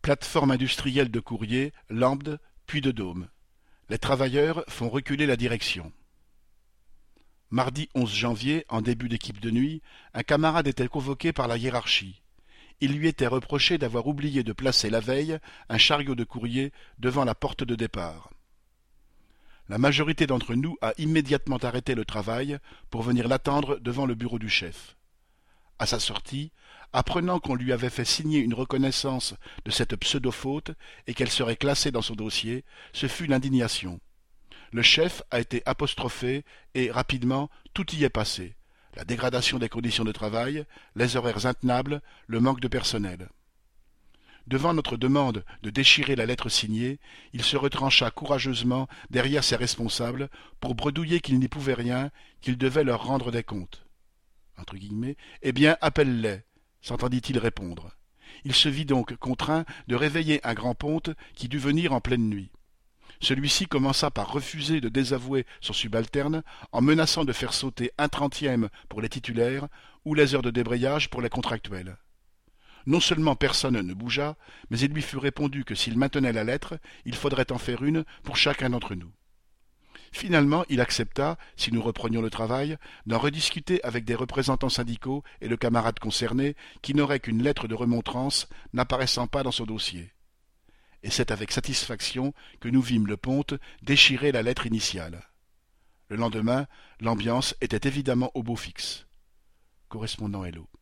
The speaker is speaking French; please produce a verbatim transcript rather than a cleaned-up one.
Plateforme industrielle de courrier, Lambde, Puy de Dôme. Les travailleurs font reculer la direction. Mardi onze janvier, en début d'équipe de nuit, un camarade était convoqué par la hiérarchie. Il lui était reproché d'avoir oublié de placer la veille un chariot de courrier devant la porte de départ. La majorité d'entre nous a immédiatement arrêté le travail pour venir l'attendre devant le bureau du chef. À sa sortie, apprenant qu'on lui avait fait signer une reconnaissance de cette pseudo-faute et qu'elle serait classée dans son dossier, ce fut l'indignation. Le chef a été apostrophé et, rapidement, tout y est passé. La dégradation des conditions de travail, les horaires intenables, le manque de personnel. Devant notre demande de déchirer la lettre signée, il se retrancha courageusement derrière ses responsables pour bredouiller qu'il n'y pouvait rien, qu'il devait leur rendre des comptes. Entre guillemets, eh bien, appelle-les, s'entendit-il répondre. Il se vit donc contraint de réveiller un grand ponte qui dut venir en pleine nuit. Celui-ci commença par refuser de désavouer son subalterne en menaçant de faire sauter un trentième pour les titulaires ou les heures de débrayage pour les contractuels. Non seulement personne ne bougea, mais il lui fut répondu que s'il maintenait la lettre, il faudrait en faire une pour chacun d'entre nous. Finalement, il accepta, si nous reprenions le travail, d'en rediscuter avec des représentants syndicaux et le camarade concerné, qui n'aurait qu'une lettre de remontrance n'apparaissant pas dans son dossier. Et c'est avec satisfaction que nous vîmes le ponte déchirer la lettre initiale. Le lendemain, l'ambiance était évidemment au beau fixe. Correspondant Hello.